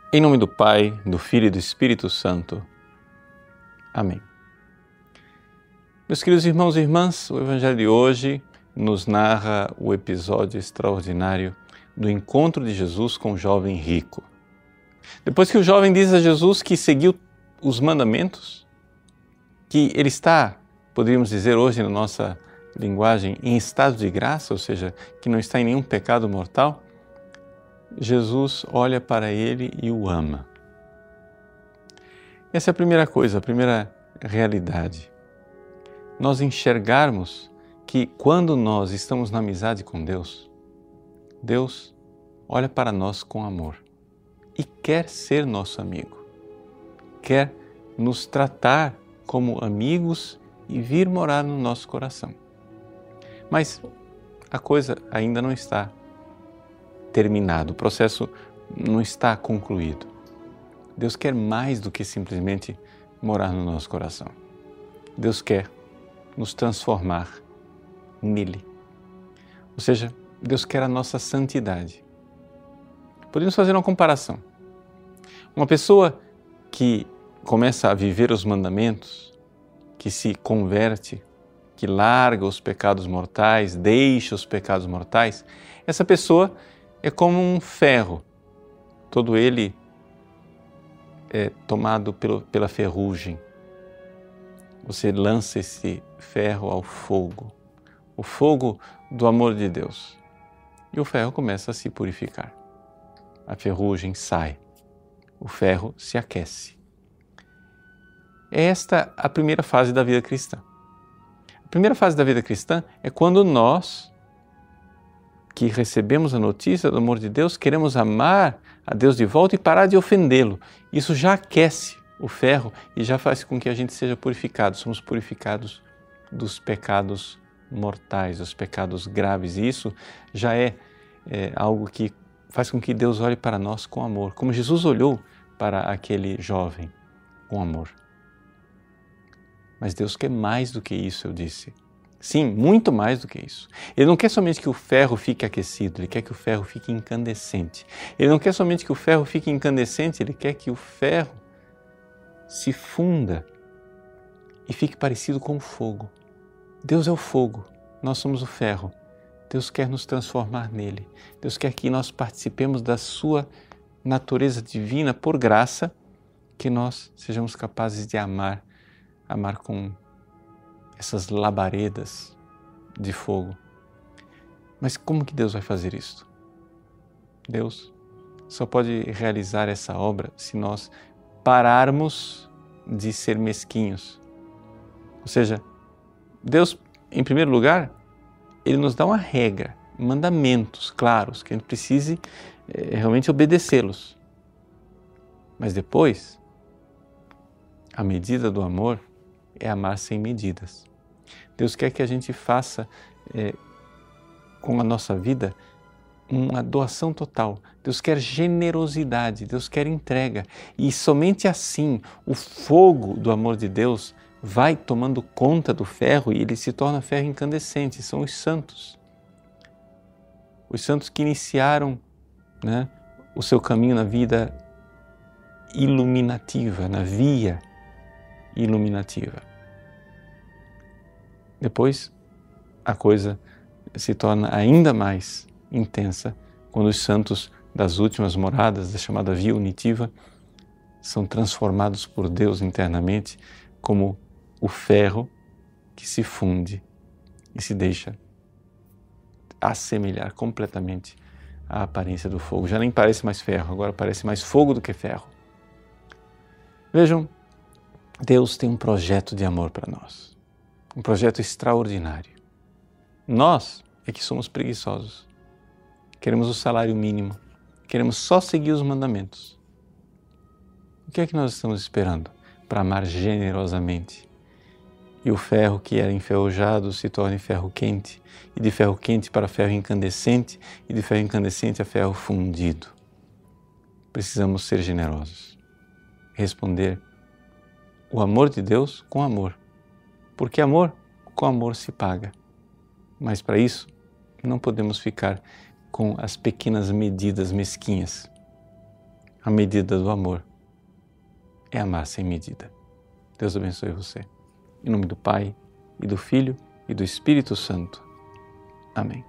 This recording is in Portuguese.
Em nome do Pai, do Filho e do Espírito Santo. Amém. Meus queridos irmãos e irmãs, o Evangelho de hoje nos narra o episódio extraordinário do encontro de Jesus com o jovem rico. Depois que o jovem diz a Jesus que seguiu os mandamentos, que ele está, poderíamos dizer hoje na nossa linguagem, em estado de graça, ou seja, que não está em nenhum pecado mortal, Jesus olha para ele e o ama. Essa é a primeira coisa, a primeira realidade. Nós enxergarmos que quando nós estamos na amizade com Deus, Deus olha para nós com amor e quer ser nosso amigo, quer nos tratar como amigos e vir morar no nosso coração. Mas a coisa ainda não está terminada, o processo não está concluído. Deus quer mais do que simplesmente morar no nosso coração. Deus quer nos transformar nele. Ou seja, Deus quer a nossa santidade. Podemos fazer uma comparação. Uma pessoa que começa a viver os mandamentos, que se converte, que larga os pecados mortais, deixa os pecados mortais, essa pessoa é como um ferro, todo ele é tomado pela ferrugem. Você lança esse ferro ao fogo, o fogo do amor de Deus, e o ferro começa a se purificar. A ferrugem sai, o ferro se aquece. É esta a primeira fase da vida cristã. A primeira fase da vida cristã é quando nós, que recebemos a notícia do amor de Deus, queremos amar a Deus de volta e parar de ofendê-lo. Isso já aquece o ferro e já faz com que a gente seja purificado. Somos purificados dos pecados mortais, dos pecados graves. E isso já é algo que faz com que Deus olhe para nós com amor, como Jesus olhou para aquele jovem com amor. Mas Deus quer mais do que isso, eu disse. Sim, muito mais do que isso. Ele não quer somente que o ferro fique aquecido, Ele quer que o ferro fique incandescente. Ele não quer somente que o ferro fique incandescente, Ele quer que o ferro se funda e fique parecido com o fogo. Deus é o fogo, nós somos o ferro. Deus quer nos transformar nele. Deus quer que nós participemos da sua natureza divina por graça, que nós sejamos capazes de amar com essas labaredas de fogo. Mas como que Deus vai fazer isso? Deus só pode realizar essa obra se nós pararmos de ser mesquinhos. Ou seja, Deus, em primeiro lugar, Ele nos dá uma regra, mandamentos claros, que a gente precise realmente obedecê-los. Mas depois, a medida do amor é amar sem medidas. Deus quer que a gente faça com a nossa vida uma doação total. Deus quer generosidade, Deus quer entrega. E somente assim o fogo do amor de Deus vai tomando conta do ferro e ele se torna ferro incandescente. São os santos. Os santos que iniciaram, o seu caminho na vida iluminativa, na via iluminativa. Depois, a coisa se torna ainda mais intensa quando os santos das últimas moradas, da chamada via unitiva, são transformados por Deus internamente como o ferro que se funde e se deixa assemelhar completamente à aparência do fogo. Já nem parece mais ferro, agora parece mais fogo do que ferro. Vejam, Deus tem um projeto de amor para nós, um projeto extraordinário. Nós é que somos preguiçosos, queremos o salário mínimo, queremos só seguir os mandamentos. O que é que nós estamos esperando para amar generosamente? E o ferro que era enferrujado se torne ferro quente, e de ferro quente para ferro incandescente, e de ferro incandescente a ferro fundido. Precisamos ser generosos, responder o amor de Deus com amor, porque amor com amor se paga. Mas para isso não podemos ficar com as pequenas medidas mesquinhas. A medida do amor é amar sem medida. Deus abençoe você. Em nome do Pai, e do Filho, e do Espírito Santo. Amém.